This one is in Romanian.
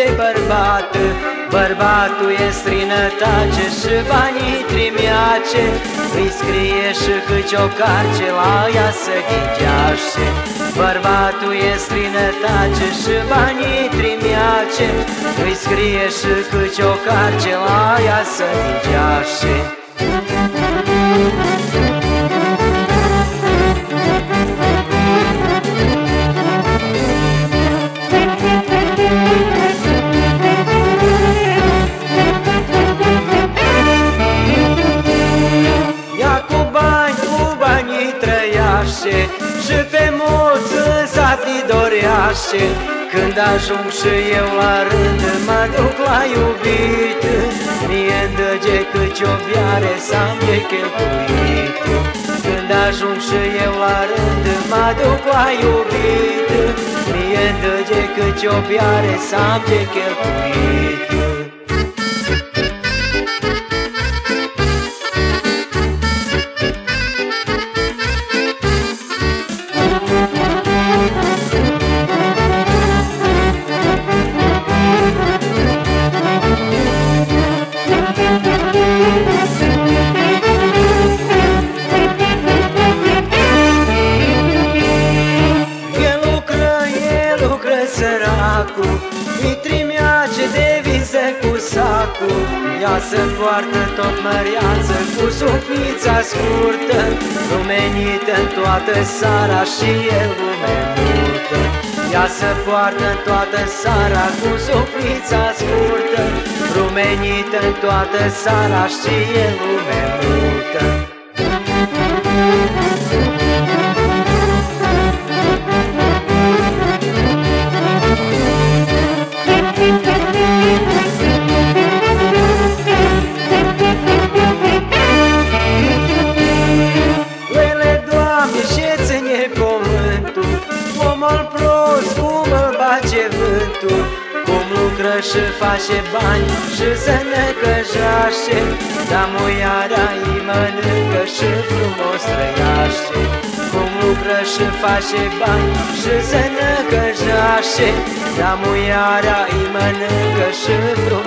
bărbat. Bărbatul e străinătate și banii trimiace, îi scrie și câte o carce la ea să ghigeașe. Bărbatul e străinătate și banii trimiace, îi scrie și câte o carce la ea să ghigeașe. Și pe mulți în sat îi doreaște. Când ajung și eu la rând, mă duc la iubit, mie-mi dăge câte o biare să-mi de cheltuit. Când ajung și eu la rând, mă duc la iubit, mie-mi dăge câte o biare să-mi de cheltuit. Îi trimeace de viză cu sacul, ea se poartă tot măreață cu sufnița scurtă, rumenită în toată țara și e lume multă. Ea se poartă în toată țara cu sufnița scurtă, rumenită în toată țara și e lume multă. Omul prost, cum îl bage vântul, cum lucră și face bani și se necăjaște, dar muiara-i mănâncă și frumos trăiaște. Cum lucră și face bani și se necăjaște, dar muiara-i mănâncă și frumos